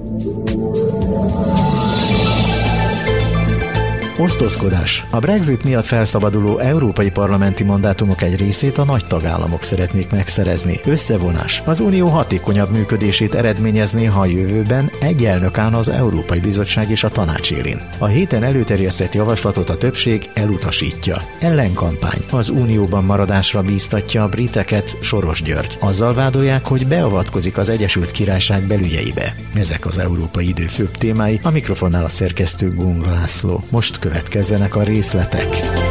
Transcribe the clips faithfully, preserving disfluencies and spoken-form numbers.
Osztozkodás. A Brexit miatt felszabaduló európai parlamenti mandátumok egy részét a nagy tagállamok szeretnék megszerezni. Összevonás. Az unió hatékonyabb működését eredményezné, ha a jövőben egy elnök állna az Európai Bizottság és a Tanács élén. A héten előterjesztett javaslatot a többség elutasítja. Ellenkampány. Az unióban maradásra bíztatja a briteket Soros György. Azzal vádolják, hogy beavatkozik az Egyesült Királyság belügyeibe. Ezek az európai idő főbb témái, a mikrofonnál a szerkesztő Gung László. Most következzenek a részletek.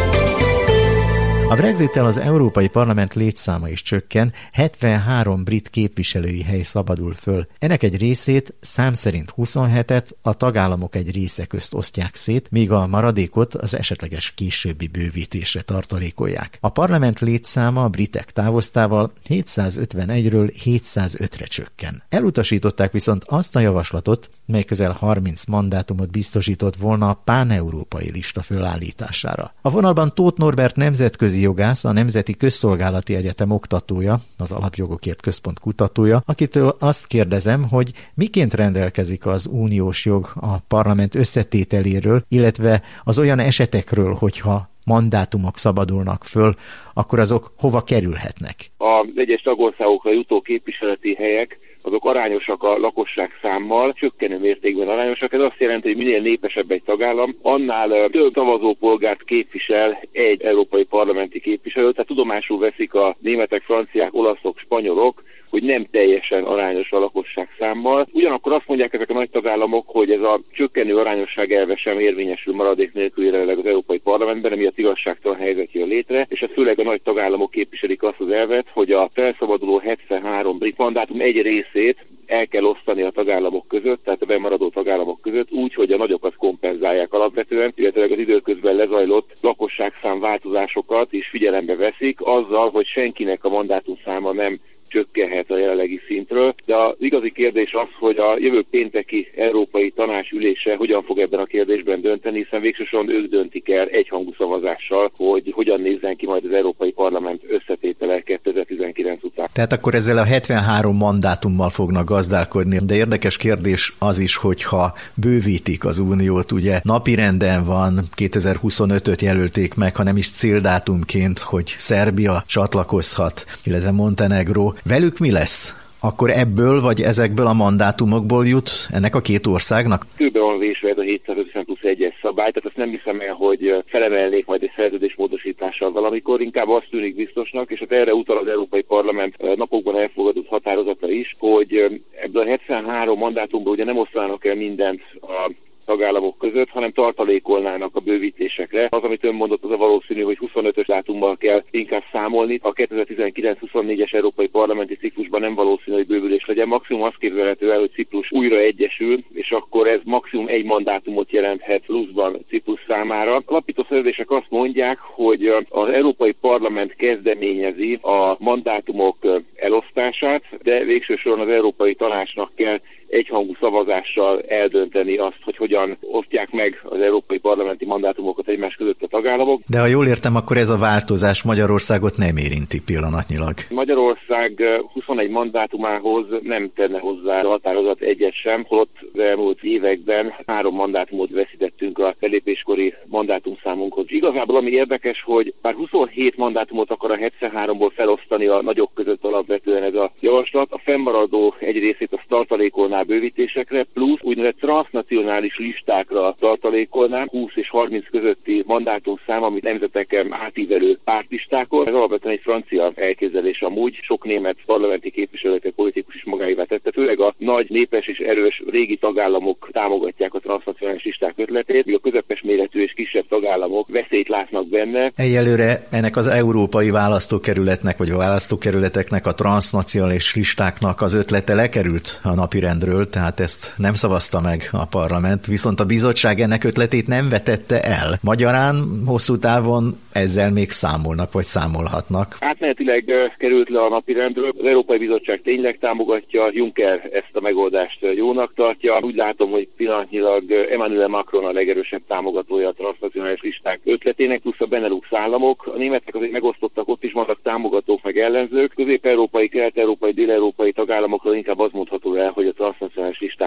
A Brexittel az Európai Parlament létszáma is csökken, hetvenhárom brit képviselői hely szabadul föl. Ennek egy részét, szám szerint huszonhetet a tagállamok egy része közt osztják szét, míg a maradékot az esetleges későbbi bővítésre tartalékolják. A parlament létszáma a britek távoztával hétszázötvenegyről hétszázötre csökken. Elutasították viszont azt a javaslatot, mely közel harminc mandátumot biztosított volna a páneurópai lista fölállítására. A vonalban Tóth Norbert nemzetközi jogász, a Nemzeti Közszolgálati Egyetem oktatója, az Alapjogokért Központ kutatója, akitől azt kérdezem, hogy miként rendelkezik az uniós jog a parlament összetételéről, illetve az olyan esetekről, hogyha mandátumok szabadulnak föl, akkor azok hova kerülhetnek? Az egyes tagországokra jutó képviseleti helyek azok arányosak a lakosság számmal, csökkenő mértékben arányosak. Ez azt jelenti, hogy minél népesebb egy tagállam, annál több szavazópolgárt képvisel egy európai parlamenti képviselő. Tehát tudomásul veszik a németek, franciák, olaszok, spanyolok, hogy nem teljesen arányos a lakosság számmal. Ugyanakkor azt mondják ezek a nagy tagállamok, hogy ez a csökkenő arányosság elve sem érvényesül maradék nélkül jelenleg az Európai Parlamentben, emiatt igazságtalan helyzet jön létre, és ez főleg a nagy tagállamok képviselik azt az elvet, hogy a felszabaduló hetvenhárom brit mandátum egy részét el kell osztani a tagállamok között, tehát a bemaradó tagállamok között, úgy, hogy a nagyokat kompenzálják alapvetően, illetve az időközben lezajlott lakosságszám változásokat is figyelembe veszik, azzal, hogy senkinek a mandátum száma nem csökkenhet a jelenlegi szintről, de az igazi kérdés az, hogy a jövő pénteki Európai Tanács ülése hogyan fog ebben a kérdésben dönteni, hiszen végsősorban ők döntik el egyhangú szavazással, hogy hogyan nézzen ki majd az Európai Parlament összetétele kétezer-tizenkilenc után. Tehát akkor ezzel a hetvenhárom mandátummal fognak gazdálkodni, de érdekes kérdés az is, hogyha bővítik az uniót, ugye napirenden van, kétezer-huszonötöt jelölték meg, ha nem is céldátumként, hogy Szerbia csatlakozhat, illetve Montenegró. Velük mi lesz? Akkor ebből vagy ezekből a mandátumokból jut ennek a két országnak? Kőbe van vésve ez a hétszázötven plusz egyes szabály, tehát azt nem hiszem el, hogy felemelnék majd egy szerződésmódosítással valamikor, inkább azt tűnik biztosnak, és hát erre utal az Európai Parlament napokban elfogadott határozata is, hogy ebből a hetvenhárom mandátumból ugye nem osztanának el mindent a tagállamok között, hanem tartalékolnának a bővítésekre. Az, amit ön mondott, az a valószínű, hogy huszonötös dátummal kell inkább számolni. A kétezer-tizenkilenc-huszonnégyes európai parlamenti ciklusban nem valószínű, hogy bővülés legyen. Maximum azt képzelhető el, hogy Ciprus újra egyesül, és akkor ez maximum egy mandátumot jelenthet pluszban Ciprus számára. Alapító szerződések azt mondják, hogy az Európai Parlament kezdeményezi a mandátumok elosztását, de végső soron az Európai Tanácsnak kell egyhangú szavazással eldönteni azt, hogy hogyan osztják meg az európai parlamenti mandátumokat egymás között a tagállamok. De ha jól értem, akkor ez a változás Magyarországot nem érinti pillanatnyilag. Magyarország huszonegy mandátumához nem tenne hozzá a határozat egyet sem, holott az elmúlt években három mandátumot veszítettünk a felépéskori mandátumszámunkhoz. Igazából ami érdekes, hogy bár huszonhét mandátumot akar a hetvenháromból felosztani a nagyok között alapvetően ez a javaslat, a fennmaradó egy részét a tartalékolná bővítésekre, plusz úgynevezett transznacionális listákra tartalékolnám, húsz és harminc közötti mandátumszám, amit nemzeteken átívelő pártlistákon. Ez alapvetően egy francia elképzelés amúgy, sok német parlamenti képviselőket, politikus is magáévá tette, főleg a nagy, népes és erős régi tagállamok támogatják a transznacionális listák ötletét, míg a közepes méretű és kisebb tagállamok veszélyt látnak benne. Egyelőre ennek az európai választókerületnek, vagy a választókerületeknek, a transznacionális listáknak az ötlete lekerült a napirendről, tehát ezt nem szavazta meg a parlament, viszont a bizottság ennek ötletét nem vetette el. Magyarán hosszú távon ezzel még számolnak, vagy számolhatnak. Átmenetileg került le a napirendről. Az Európai Bizottság tényleg támogatja, Juncker ezt a megoldást jónak tartja. Úgy látom, hogy pillanatnyilag Emmanuel Macron a legerősebb támogatója a transznacionális listák ötletének, plusz a Benelux államok. A németek azért megosztottak, ott is vannak támogatók meg ellenzők. Közép-európai, kelet-európai, dél-európai tagállamokról inkább az mondható el, hogy a transznacionális listákat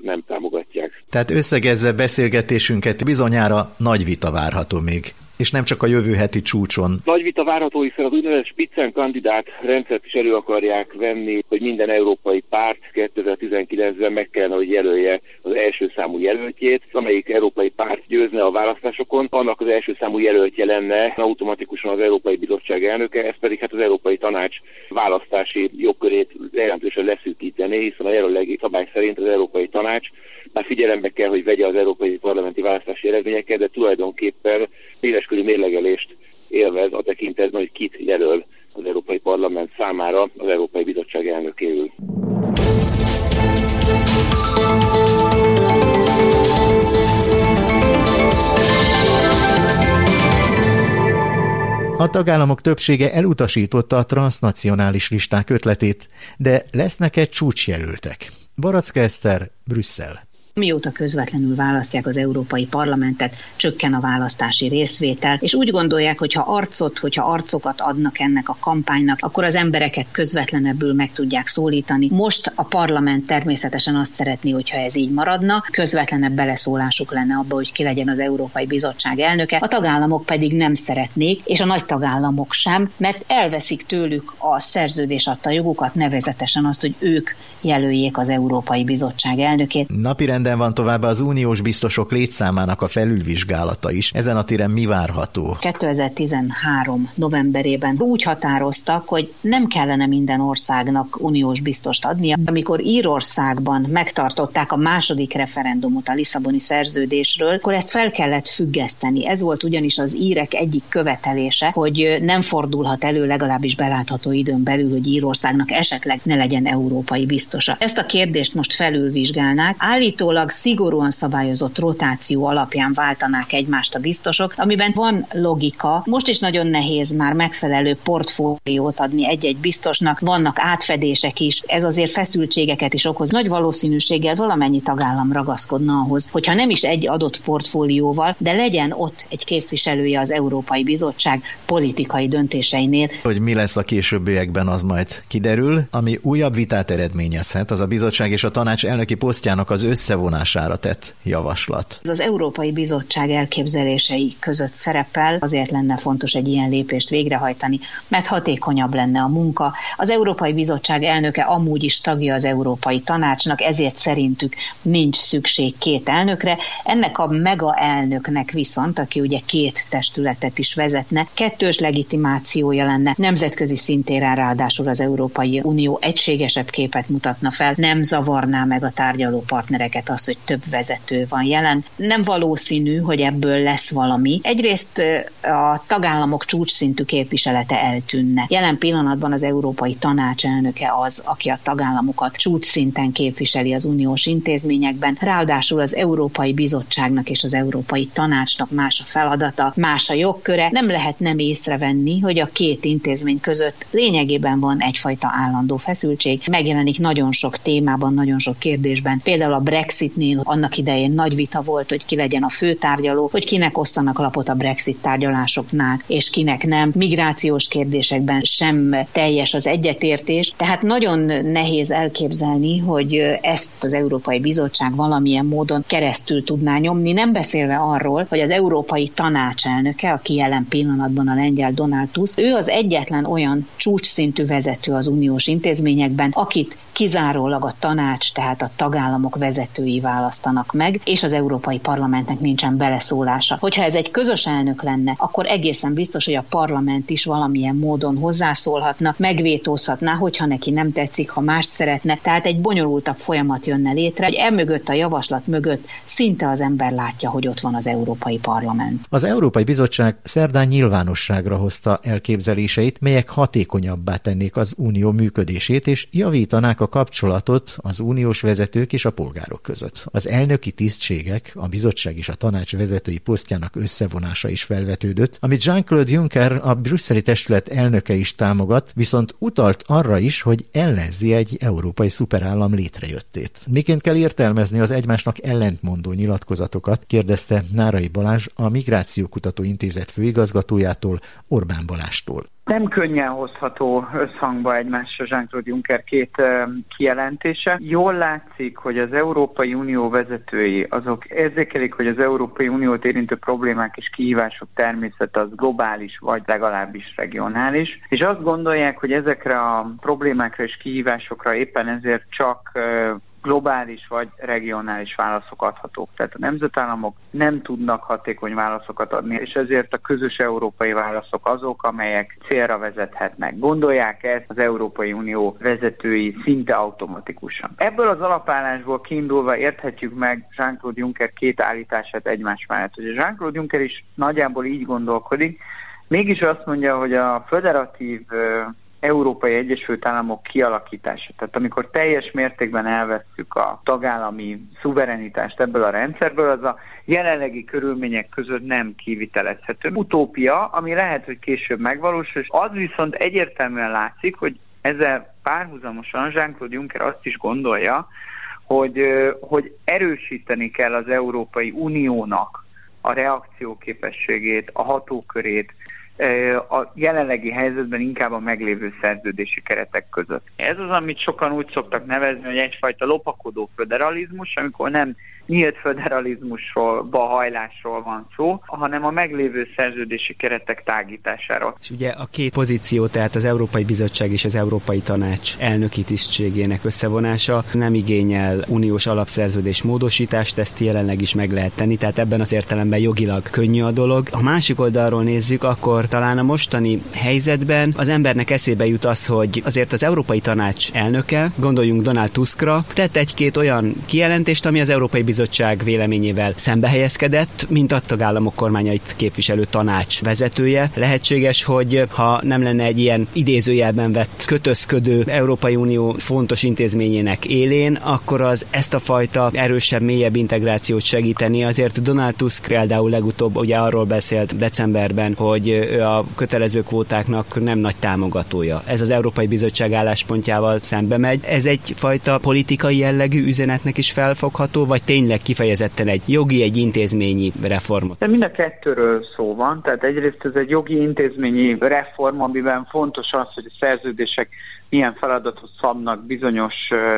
nem támogatják. Tehát összegezve beszélgetésünket, bizonyára nagy vita várható még. És nem csak a jövő heti csúcson. Nagy vita várható, hiszen az úgynevezett Spitzenkandidát rendszert is elő akarják venni, hogy minden európai párt kétezer-tizenkilencben meg kellene, hogy jelölje az első számú jelöltjét, amelyik európai párt győzne a választásokon, annak az első számú jelöltje lenne automatikusan az Európai Bizottság elnöke, ez pedig hát az Európai Tanács választási jogkörét jelentősen leszűkítené, hiszen a jelenlegi szabály szerint az Európai Tanács már figyelembe kell, hogy vegye az európai parlamenti választási eredményeket, de tulajdonképpen széleskörű mérlegelést élvez a tekintetben, hogy kit jelöl az Európai Parlament számára az Európai Bizottság elnökéül. A tagállamok többsége elutasította a transznacionális listák ötletét, de lesznek-e csúcsjelöltek? Baraczka Eszter, Brüsszel. Mióta közvetlenül választják az Európai Parlamentet, csökken a választási részvétel, és úgy gondolják, hogy ha arcot, hogyha arcokat adnak ennek a kampánynak, akkor az embereket közvetlenebbül meg tudják szólítani. Most a parlament természetesen azt szeretné, hogyha ez így maradna, közvetlenebb beleszólásuk lenne abba, hogy ki legyen az Európai Bizottság elnöke, a tagállamok pedig nem szeretnék, és a nagy tagállamok sem, mert elveszik tőlük a szerződés adta jogukat, nevezetesen azt, hogy ők jelöljék az Európai Bizottság elnökét. Napirend van továbbá az uniós biztosok létszámának a felülvizsgálata is. Ezen a téren mi várható? kétezer-tizenhárom novemberében úgy határoztak, hogy nem kellene minden országnak uniós biztost adnia. Amikor Írországban megtartották a második referendumot a Lisszaboni szerződésről, akkor ezt fel kellett függeszteni. Ez volt ugyanis az írek egyik követelése, hogy nem fordulhat elő legalábbis belátható időn belül, hogy Írországnak esetleg ne legyen európai biztosa. Ezt a kérdést most felülvizsgálnák. Állítólag szigorúan szabályozott rotáció alapján váltanák egymást a biztosok, amiben van logika. Most is nagyon nehéz már megfelelő portfóliót adni egy-egy biztosnak, vannak átfedések is, ez azért feszültségeket is okoz. Nagy valószínűséggel valamennyi tagállam ragaszkodna ahhoz, hogyha nem is egy adott portfólióval, de legyen ott egy képviselője az Európai Bizottság politikai döntéseinél. Hogy mi lesz a későbbiekben, az majd kiderül. Ami újabb vitát eredményezhet, az a bizottság és a tanács elnöki posztjának az összevonására tett javaslat. Ez az Európai Bizottság elképzelései között szerepel, azért lenne fontos egy ilyen lépést végrehajtani, mert hatékonyabb lenne a munka. Az Európai Bizottság elnöke amúgy is tagja az Európai Tanácsnak, ezért szerintük nincs szükség két elnökre. Ennek a mega elnöknek viszont, aki ugye két testületet is vezetne, kettős legitimációja lenne, nemzetközi szintéren ráadásul az Európai Unió egységesebb képet mutatna fel, nem zavarná meg a tárgyaló partnereket az, hogy több vezető van jelen. Nem valószínű, hogy ebből lesz valami. Egyrészt a tagállamok csúcsszintű képviselete eltűnne. Jelen pillanatban az Európai Tanács elnöke az, aki a tagállamokat csúcsszinten képviseli az uniós intézményekben. Ráadásul az Európai Bizottságnak és az Európai Tanácsnak más a feladata, más a jogköre. Nem lehet nem észrevenni, hogy a két intézmény között lényegében van egyfajta állandó feszültség. Megjelenik nagyon sok témában, nagyon sok kérdésben. Például a Brexitnél annak idején nagy vita volt, hogy ki legyen a főtárgyaló, hogy kinek osszanak lapot a Brexit tárgyalásoknál, és kinek nem. Migrációs kérdésekben sem teljes az egyetértés. Tehát nagyon nehéz elképzelni, hogy ezt az Európai Bizottság valamilyen módon keresztül tudná nyomni, nem beszélve arról, hogy az Európai Tanács elnöke, aki jelen pillanatban a lengyel Donald Tusk, ő az egyetlen olyan csúcsszintű vezető az uniós intézményekben, akit kizárólag a tanács, tehát a tagállamok vezetői választanak meg, és az Európai Parlamentnek nincsen beleszólása. Hogyha ez egy közös elnök lenne, akkor egészen biztos, hogy a parlament is valamilyen módon hozzászólhatna, megvétózhatná, hogyha neki nem tetszik, ha más szeretne, tehát egy bonyolultabb folyamat jönne létre, hogy emögött a javaslat mögött szinte az ember látja, hogy ott van az Európai Parlament. Az Európai Bizottság szerdán nyilvánosságra hozta elképzeléseit, melyek hatékonyabbá tennék az unió működését, és javítanák a kapcsolatot az uniós vezetők és a polgárok között. Az elnöki tisztségek, a bizottság és a tanács vezetői posztjának összevonása is felvetődött, amit Jean-Claude Juncker, a brüsszeli testület elnöke is támogat, viszont utalt arra is, hogy ellenzi egy európai szuperállam létrejöttét. Miként kell értelmezni az egymásnak ellentmondó nyilatkozatokat, kérdezte Nárai Balázs a Migrációkutató Intézet főigazgatójától, Orbán Balástól. Nem könnyen hozható összhangba egymásra Jean-Claude Juncker két kijelentése. Jól látszik, hogy az Európai Unió vezetői azok érzékelik, hogy az Európai Uniót érintő problémák és kihívások természete az globális, vagy legalábbis regionális, és azt gondolják, hogy ezekre a problémákra és kihívásokra éppen ezért csak globális vagy regionális válaszok adhatók. Tehát a nemzetállamok nem tudnak hatékony válaszokat adni, és ezért a közös európai válaszok azok, amelyek célra vezethetnek. Gondolják ezt az Európai Unió vezetői szinte automatikusan. Ebből az alapállásból kiindulva érthetjük meg Jean-Claude Juncker két állítását egymás mellett. Hogy Jean-Claude Juncker is nagyjából így gondolkodik, mégis azt mondja, hogy a föderatív Európai Egyesült Államok kialakítása. Tehát amikor teljes mértékben elvesszük a tagállami szuverenitást ebből a rendszerből, az a jelenlegi körülmények között nem kivitelezhető. Utópia, ami lehet, hogy később megvalósul, és az viszont egyértelműen látszik, hogy ezzel párhuzamosan Jean-Claude Juncker azt is gondolja, hogy, hogy erősíteni kell az Európai Uniónak a reakcióképességét, a hatókörét, a jelenlegi helyzetben inkább a meglévő szerződési keretek között. Ez az, amit sokan úgy szoktak nevezni, hogy egyfajta lopakodó föderalizmus, amikor nem nyílt föderalizmusról, bahajlásról van szó, hanem a meglévő szerződési keretek tágításáról. És ugye a két pozíció, tehát az Európai Bizottság és az Európai Tanács elnöki tisztségének összevonása nem igényel uniós alapszerződés módosítást, ezt jelenleg is meg lehet tenni, tehát ebben az értelemben jogilag könnyű a dolog. Ha másik oldalról nézzük, akkor talán a mostani helyzetben az embernek eszébe jut az, hogy azért az Európai Tanács elnöke, gondoljunk Donald Tuskra, tett egy-két olyan kijelentést, ami az Európai Bizottság véleményével szembehelyezkedett, mint a tagállamok kormányait képviselő tanács vezetője. Lehetséges, hogy ha nem lenne egy ilyen idézőjelben vett kötözködő Európai Unió fontos intézményének élén, akkor az ezt a fajta erősebb, mélyebb integrációt segíteni. Azért Donald Tusk például legutóbb ugye arról beszélt decemberben, hogy ő a kötelező kvótáknak nem nagy támogatója. Ez az Európai Bizottság álláspontjával szembe megy. Ez egyfajta politikai jellegű üzenetnek is felfogható, vagy tényleg kifejezetten egy jogi, egy intézményi reformot? De mind a kettőről szó van, tehát egyrészt ez egy jogi intézményi reform, amiben fontos az, hogy a szerződések milyen feladatot szabnak bizonyos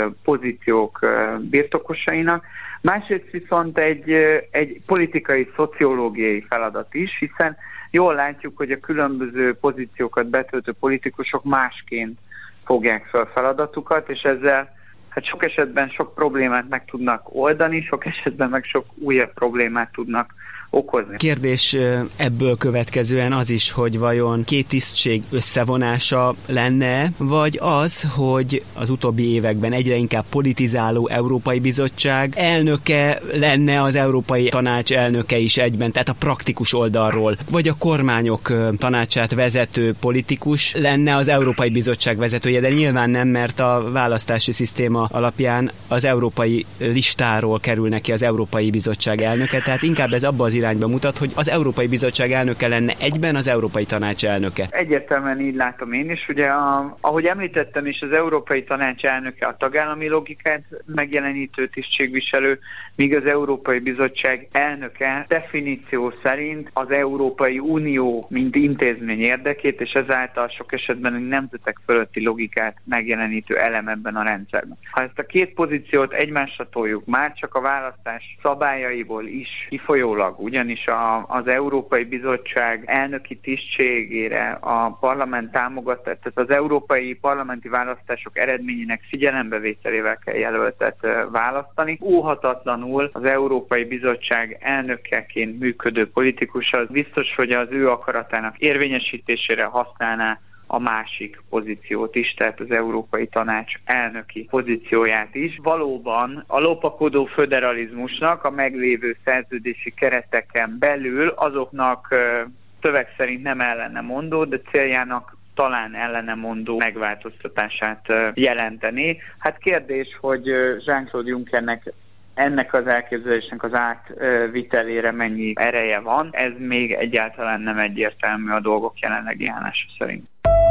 pozíciók birtokosainak. Másrészt viszont egy, egy politikai, szociológiai feladat is, hiszen jól látjuk, hogy a különböző pozíciókat betöltő politikusok másként fogják fel feladatukat, és ezzel hát sok esetben sok problémát meg tudnak oldani, sok esetben meg sok újabb problémát tudnak okozni. Kérdés ebből következően az is, hogy vajon két tisztség összevonása lenne, vagy az, hogy az utóbbi években egyre inkább politizáló Európai Bizottság elnöke lenne az Európai Tanács elnöke is egyben, tehát a praktikus oldalról, vagy a kormányok tanácsát vezető politikus lenne az Európai Bizottság vezetője, de nyilván nem, mert a választási szisztéma alapján az európai listáról kerül neki az Európai Bizottság elnöke, tehát inkább ez abba az irányba mutat, hogy az Európai Bizottság elnöke lenne egyben az Európai Tanács elnöke. Egyértelműen így látom én is. Ugye, a, ahogy említettem is, az Európai Tanács elnöke a tagállami logikát megjelenítő tisztségviselő, míg az Európai Bizottság elnöke definíció szerint az Európai Unió mint intézmény érdekét, és ezáltal sok esetben a nemzetek fölötti logikát megjelenítő elem ebben a rendszerben. Ha ezt a két pozíciót egymásra toljuk, már csak a választás szabályaiból is kifolyólag, ugyanis a, az Európai Bizottság elnöki tisztségére a parlament támogatta, tehát az európai parlamenti választások eredményének figyelembevételével kell jelöltet választani. Óhatatlanul az Európai Bizottság elnökeként működő politikus az biztos, hogy az ő akaratának érvényesítésére használná a másik pozíciót is, tehát az Európai Tanács elnöki pozícióját is. Valóban a lopakodó föderalizmusnak a meglévő szerződési kereteken belül azoknak szöveg szerint nem ellenemondó, de céljának talán ellenemondó megváltoztatását jelenteni. Hát kérdés, hogy Jean-Claude Junckernek ennek az elképzelésnek az átvitelére mennyi ereje van, ez még egyáltalán nem egyértelmű a dolgok jelenlegi állása szerint.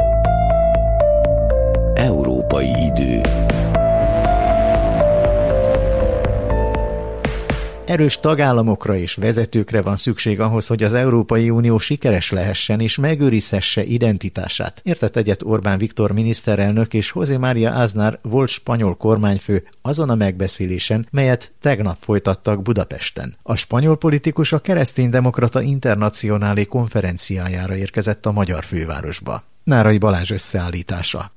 Európai idő. Erős tagállamokra és vezetőkre van szükség ahhoz, hogy az Európai Unió sikeres lehessen és megőrizhesse identitását. Értett egyet Orbán Viktor miniszterelnök és José María Aznar volt spanyol kormányfő azon a megbeszélésen, melyet tegnap folytattak Budapesten. A spanyol politikus a Kereszténydemokrata Internacionálé konferenciájára érkezett a magyar fővárosba. Nárai Balázs összeállítása.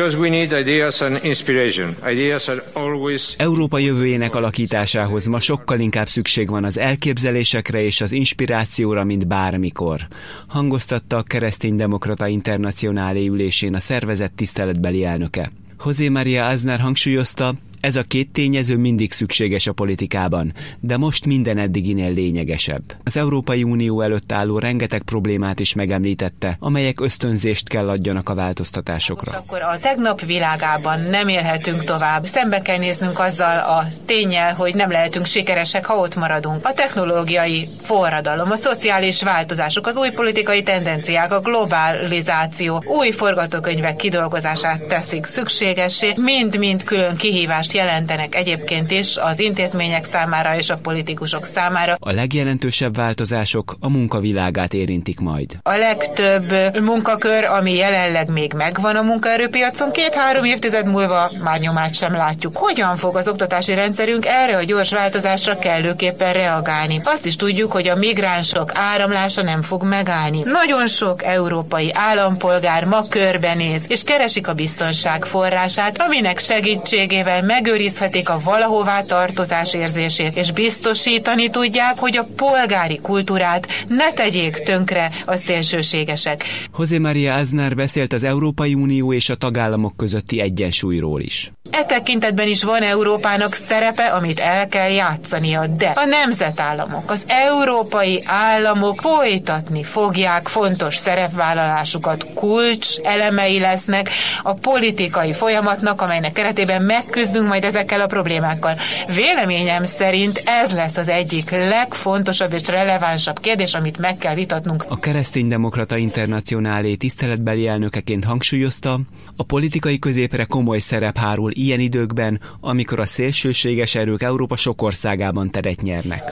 Európa jövőjének alakításához ma sokkal inkább szükség van az elképzelésekre és az inspirációra, mint bármikor, hangoztatta a Kereszténydemokrata Internacionálé ülésén a szervezet tiszteletbeli elnöke. José María Aznar hangsúlyozta, ez a két tényező mindig szükséges a politikában, de most minden eddiginél lényegesebb. Az Európai Unió előtt álló rengeteg problémát is megemlítette, amelyek ösztönzést kell adjanak a változtatásokra. Most akkor a tegnap világában nem élhetünk tovább. Szembe kell néznünk azzal a ténnyel, hogy nem lehetünk sikeresek, ha ott maradunk. A technológiai forradalom, a szociális változások, az új politikai tendenciák, a globalizáció, új forgatókönyvek kidolgozását teszik szükségessé, mind-mind külön kihívást jelentenek egyébként is az intézmények számára és a politikusok számára. A legjelentősebb változások a munkavilágát érintik majd. A legtöbb munkakör, ami jelenleg még megvan a munkaerőpiacon, két-három évtized múlva már nyomát sem látjuk. Hogyan fog az oktatási rendszerünk erre a gyors változásra kellőképpen reagálni? Azt is tudjuk, hogy a migránsok áramlása nem fog megállni. Nagyon sok európai állampolgár ma körbenéz, és keresik a biztonság forrását, aminek segítségével meg megőrizhetik a valahová tartozás érzését, és biztosítani tudják, hogy a polgári kultúrát ne tegyék tönkre a szélsőségesek. José María Aznar beszélt az Európai Unió és a tagállamok közötti egyensúlyról is. E tekintetben is van Európának szerepe, amit el kell játszania, de a nemzetállamok, az európai államok folytatni fogják fontos szerepvállalásukat, kulcs elemei lesznek a politikai folyamatnak, amelynek keretében megküzdünk majd ezekkel a problémákkal. Véleményem szerint ez lesz az egyik legfontosabb és relevánsabb kérdés, amit meg kell vitatnunk. A Kereszténydemokrata Internacionálé tiszteletbeli elnökeként hangsúlyozta, a politikai középre komoly szerep hárul ilyen időkben, amikor a szélsőséges erők Európa sok országában teret nyernek.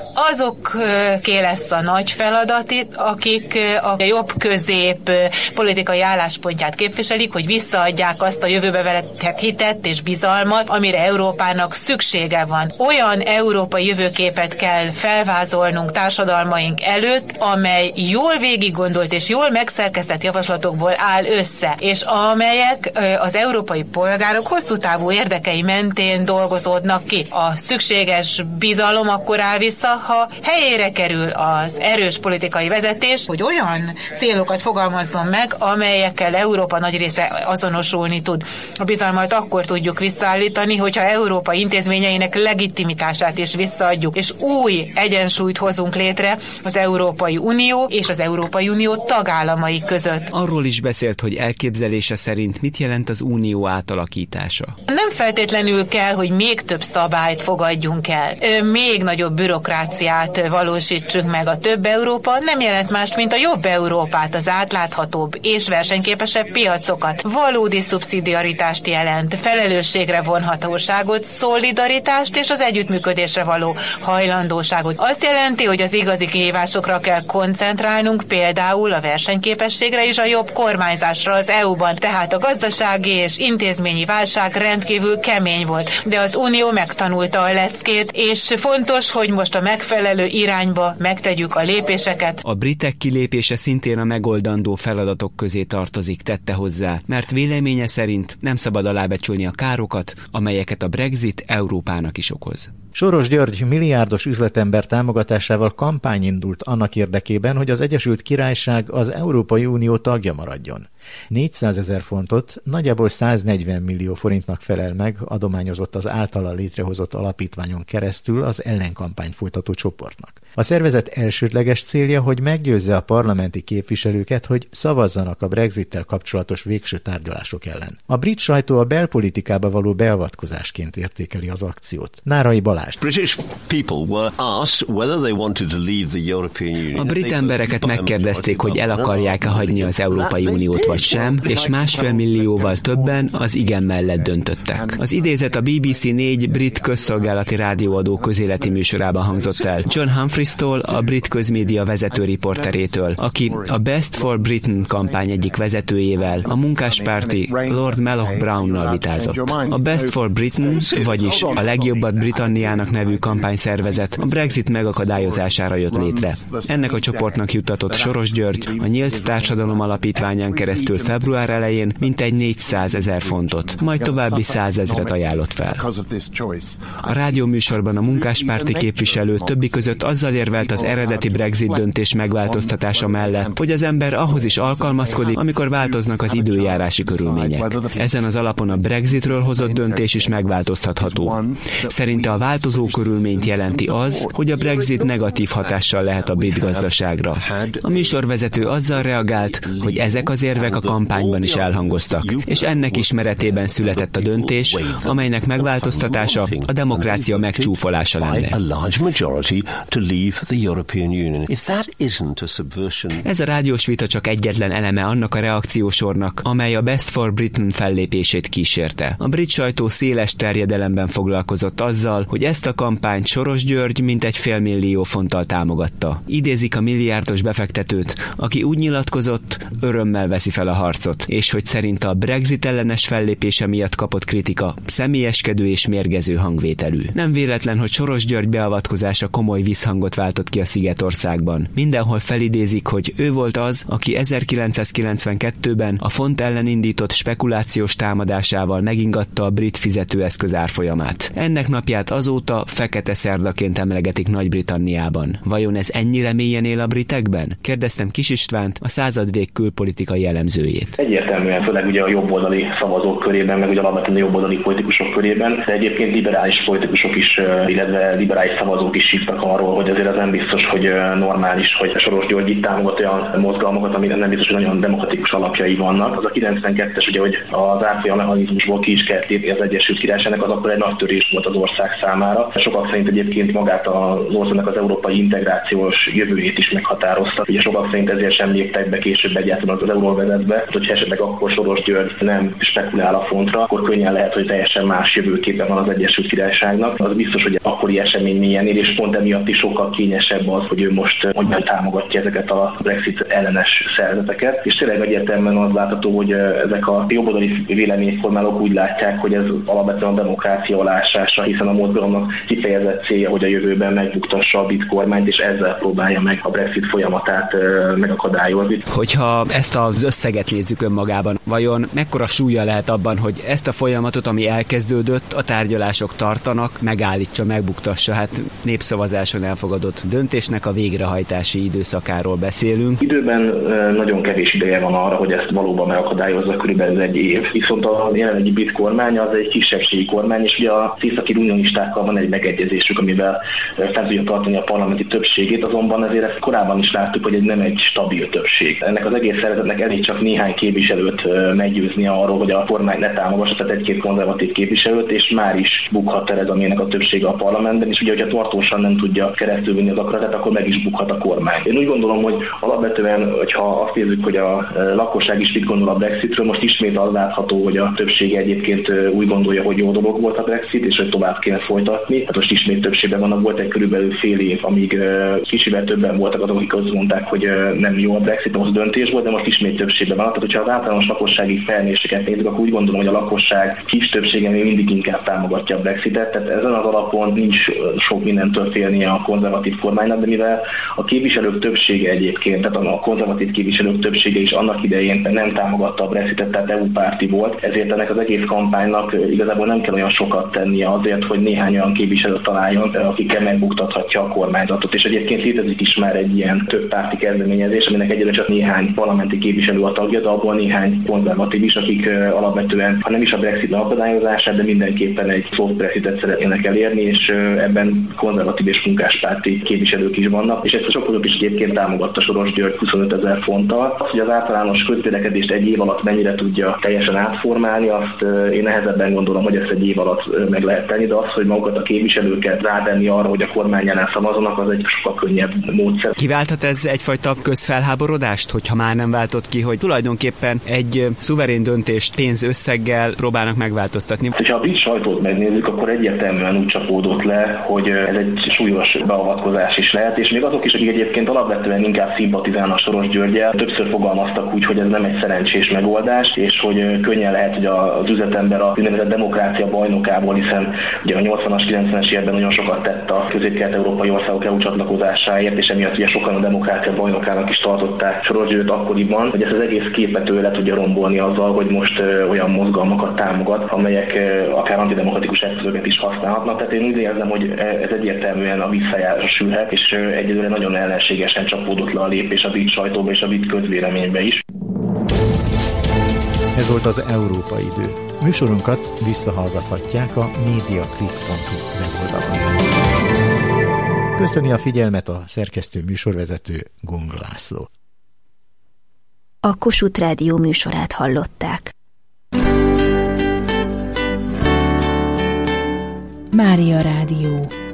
Azoké lesz a nagy feladat itt, akik a jobb-közép politikai álláspontját képviselik, hogy visszaadják azt a jövőbe vetett hitet és bizalmat, amire Európának szüksége van. Olyan európai jövőképet kell felvázolnunk társadalmaink előtt, amely jól végiggondolt és jól megszerkesztett javaslatokból áll össze, és amelyek az európai polgárok hosszú távú érdekei mentén dolgozódnak ki. A szükséges bizalom akkor áll vissza, ha helyére kerül az erős politikai vezetés, hogy olyan célokat fogalmazzon meg, amelyekkel Európa nagy része azonosulni tud. A bizalmat akkor tudjuk visszaállítani, hogyha Európa intézményeinek legitimitását is visszaadjuk, és új egyensúlyt hozunk létre az Európai Unió és az Európai Unió tagállamai között. Arról is beszélt, hogy elképzelése szerint mit jelent az unió átalakítása. Nem feltétlenül kell, hogy még több szabályt fogadjunk el, még nagyobb bürokráciát valósítsunk meg. A több Európa nem jelent mást, mint a jobb Európát, az átláthatóbb és versenyképesebb piacokat. Valódi szubszidiaritást jelent, felelősségre vonhatóságot, szolidaritást és az együttműködésre való hajlandóságot. Azt jelenti, hogy az igazi kihívásokra kell koncentrálnunk, például a versenyképességre és a jobb kormányzásra az é u-ban. Tehát a gazdasági és intézményi válság rendkívül kemény volt, de az Unió megtanulta a leckét, és fontos, hogy most a megfelelő irányba megtegyük a lépéseket. A britek kilépése szintén a megoldandó feladatok közé tartozik, tette hozzá, mert véleménye szerint nem szabad alábecsülni a károkat, amelyeket a Brexit Európának is okoz. Soros György milliárdos üzletember támogatásával kampány indult annak érdekében, hogy az Egyesült Királyság az Európai Unió tagja maradjon. négyszázezer fontot, nagyjából száznegyven millió forintnak felel meg, adományozott az általa létrehozott alapítványon keresztül az ellenkampányt folytató csoportnak. A szervezet elsődleges célja, hogy meggyőzze a parlamenti képviselőket, hogy szavazzanak a Brexittel kapcsolatos végső tárgyalások ellen. A brit sajtó a belpolitikába való beavatkozásként értékeli az akciót. Nárai Balázs. A brit embereket megkérdezték, hogy el akarják-e hagyni az Európai Uniót vagy sem, és másfél millióval többen az igen mellett döntöttek. Az idézet a bé bé cé négy brit közszolgálati rádióadó közéleti műsorában hangzott el. John Humphreys-tól, a brit közmédia vezető riporterétől, aki a Best for Britain kampány egyik vezetőjével, a munkáspárti Lord Malloch Brownnal vitázott. A Best for Britain, vagyis a legjobbat Britanniának nevű kampányszervezet a Brexit megakadályozására jött létre. Ennek a csoportnak juttatott Soros György a Nyílt Társadalom Alapítványán keresztül február elején mintegy négyszázezer fontot, majd további százezret ajánlott fel. A rádióműsorban a munkáspárti képviselő többi között azzal érvelt az eredeti Brexit döntés megváltoztatása mellett, hogy az ember ahhoz is alkalmazkodik, amikor változnak az időjárási körülmények. Ezen az alapon a Brexitről hozott döntés is megváltoztatható. Szerinte a változó körülményt jelenti az, hogy a Brexit negatív hatással lehet a brit gazdaságra. A műsorvezető azzal reagált, hogy ezek az érvek a kampányban is elhangoztak, és ennek ismeretében született a döntés, amelynek megváltoztatása a demokrácia megcsúfolása lenne. Ez a rádiós vita csak egyetlen eleme annak a reakciósornak, amely a Best for Britain fellépését kísérte. A brit sajtó széles terjedelemben foglalkozott azzal, hogy ezt a kampányt Soros György mintegy félmillió fonttal támogatta. Idézik a milliárdos befektetőt, aki úgy nyilatkozott, örömmel veszi fel a harcot, és hogy szerinte a Brexit ellenes fellépése miatt kapott kritika személyeskedő és mérgező hangvételű. Nem véletlen, hogy Soros György beavatkozása komoly visszhangot váltott ki a Szigetországban. Mindenhol felidézik, hogy ő volt az, aki ezerkilencszázkilencvenkettőben a font ellen indított spekulációs támadásával megingatta a brit fizetőeszköz árfolyamát. Ennek napját azóta fekete szerdaként emlegetik Nagy-Britanniában. Vajon ez ennyire mélyen él a britekben? Kérdeztem Kis Istvánt, a századvég külpolitikai elemzőjét. Egyértelműen, főleg ugye a jobboldali szavazók körében, meg ugye alapvetően a jobboldali politikusok körében, de egyébként liberális politikusok is, illetve liberális szavazók is írtak arról, hogy azért az nem biztos, hogy normális, hogy Soros György itt támogat olyan mozgalmakat, amire nem biztos, hogy nagyon demokratikus alapjai vannak. Az a kilencvenkettes, ugye, hogy az árfolyam mechanizmusból ki is kellett lépni az Egyesült Királyságnak, az akkor egy nagy törés volt az ország számára. Sokak szerint egyébként magát az országnak az európai integrációs jövőjét is meghatározta. Ugye sokak szerint ezért sem léptek be később egyáltalán az euróvezetbe, hogyha esetleg akkor Soros György nem spekulál a fontra, akkor könnyen lehet, hogy teljesen más jövőképpen van az Egyesült Királyságnak. Az biztos, hogy akkori esemény milyen ér, és pont emiatt is sokkal kényesebb az, hogy ő most hogyan támogatja ezeket a Brexit ellenes szervezeteket. És tényleg egyértelműen az látható, hogy ezek a jobboldali véleményformálók úgy látják, hogy ez alapvetően a demokrácia alásása, hiszen a mozgalomnak kifejezett célja, hogy a jövőben megbuktassa a brit kormányt, és ezzel próbálja meg a Brexit folyamatát megakadályozni. Hogyha ezt az összeget nézzük önmagában, vajon mekkora súlya lehet abban, hogy ezt a folyamatot, ami elkezdődött, a tárgyalások tartanak, megállítsa, megbuktassa? Hát népszavazáson elfogadott döntésnek a végrehajtási időszakáról beszélünk. Időben nagyon kevés ideje van arra, hogy ezt valóban megakadályozza, körülbelül egy év. Viszont a jelenlegi brit kormány az egy kisebbségi kormány, és ugye a északi unionistákkal van egy megegyezésük, amivel fent tudja tartani a parlamenti többségét, azonban ezért ezt korábban is láttuk, hogy ez nem egy stabil többség. Ennek az egész szervezetnek elég csak néhány képviselőt meggyőzni arról, hogy a kormány ne támogassa, tehát egy-két konzervatív képviselőt, és már is bukhat Theresa Maynek a többsége a parlamentben, és ugye, hogyha tartósan nem tudja keresztülvinni az akaratát, akkor meg is bukhat a kormány. Én úgy gondolom, hogy alapvetően, hogyha azt nézzük, hogy a lakosság is mit gondol a Brexitről, most ismét az látható, hogy a többsége egyébként úgy gondolja, hogy jó dolog volt a Brexit, és hogy tovább kéne folytatni. Hát most ismét többségben vannak, volt egy körülbelül fél év, amíg kicsivel többen voltak azok, akik azt mondták, hogy nem jó a Brexit, az döntés volt, de most ismét többségben van. Tehát, hogyha az általános lakossági felméréseket nézzük, akkor úgy gondolom, hogy a lakosság kis többsége még mindig inkább támogatja a Brexitet. Tehát ezen az alapon nincs sok mindentől félnie a konzervatív kormánynak, de mivel a képviselők többsége egyébként, tehát a konzervatív képviselők többsége is annak idején nem támogatta a Brexitet, tehát é u-párti volt, ezért ennek az egész kampánynak igazából nem kell olyan sokat tennie azért, hogy néhány olyan képviselőt találjon, akikkel megbuktathatja a kormányzatot. És egyébként létezik is már egy ilyen több párti kezdeményezés, aminek egyébként csak néhány parlamenti képviselő a tagja, de abból néhány konzervatív is, akik alapvetően, ha nem is a Brexit akadályozását, de mindenképpen egy soft Brexitet szeretnének elérni, és ebben konzervatív és munkáspárti párti képviselők is vannak, és ezt a csoportot is egyébként támogatta Soros György huszonöt ezer fonttal. Az, hogy az általános közvélekedést egy év alatt mennyire tudja teljesen átformálni, azt én nehezebben gondolom, hogy ezt egy év alatt meg lehet tenni, de az, hogy magukat a képviselőket rávenni arra, hogy a kormány ellen szavazzanak, az egy sokkal könnyebb módszer. Kiválthat ez egyfajta közfelháborodást, hogyha már nem váltott ki, hogy tulajdonképpen egy szuverén döntést pénzösszeggel próbálnak megváltoztatni? Ha a brit sajtót megnézzük, akkor egyértelműen úgy csapódott le, hogy ez egy súlyos beavatkozás is lehet, és még azok is, akik egyébként alapvetően inkább szimpatizálnak Soros Györggyel, többször fogalmaztak úgy, hogy ez nem egy szerencsés megoldás, és hogy könnyen lehet, hogy az üzletember a úgynevezett demokrácia bajnokából, hiszen ugye a nyolcvanas, kilencvenes években nagyon sokat tett a közép-kelet-európai országok é u csatlakozásáért, és emiatt ugye sokan a demokrácia bajnokának is tartották Soros Györgyt akkoriban, hogy ezt az egész képet ő le tudja rombolni azzal, hogy most olyan mozgalmakat támogat, amelyek akár antidemokratikus eszközöket is használhatnak. Tehát én úgy érzem, hogy ez egyértelműen a visszajára sülhet, és egyelőre nagyon ellenségesen csapódott le a lépés a brit sajtóba és a brit közvéleménybe is. Ez volt az Európai Idő. Műsorunkat visszahallgathatják a mediaclick pont hu weboldalon. Köszöni a figyelmet a szerkesztő műsorvezető Gung László. A Kossuth Rádió műsorát hallották. Mária Rádió.